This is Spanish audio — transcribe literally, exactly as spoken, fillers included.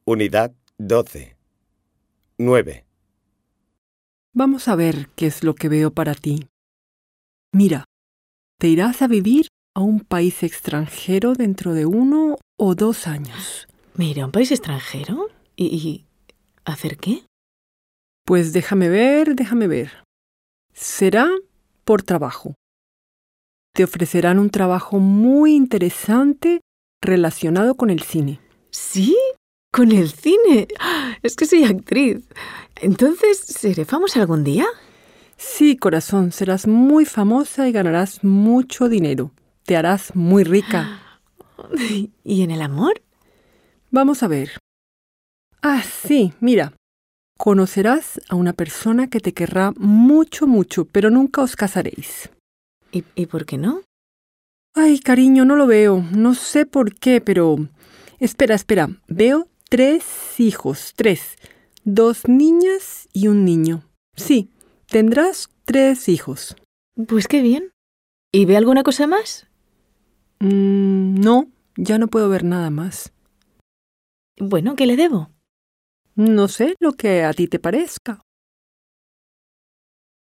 Unidad doce. nueve. Vamos a ver qué es lo que veo para ti. Mira, te irás a vivir a un país extranjero dentro de uno o dos años. ¿Me iré a un país extranjero? ¿Y, y hacer qué? Pues déjame ver, déjame ver. Será por trabajo. Te ofrecerán un trabajo muy interesante relacionado con el cine. ¿Sí? ¿Con el cine? Es que soy actriz. Entonces, ¿seré famosa algún día? Sí, corazón, serás muy famosa y ganarás mucho dinero. Te harás muy rica. ¿Y en el amor? Vamos a ver. Ah, sí, mira. Conocerás a una persona que te querrá mucho, mucho, pero nunca os casaréis. ¿Y, y por qué no? Ay, cariño, no lo veo. No sé por qué, pero... Espera, espera. Veo tres hijos, tres. Dos niñas y un niño. Sí, tendrás tres hijos. Pues qué bien. ¿Y ve alguna cosa más? Mm, no, ya no puedo ver nada más. Bueno, ¿qué le debo? No sé lo que a ti te parezca.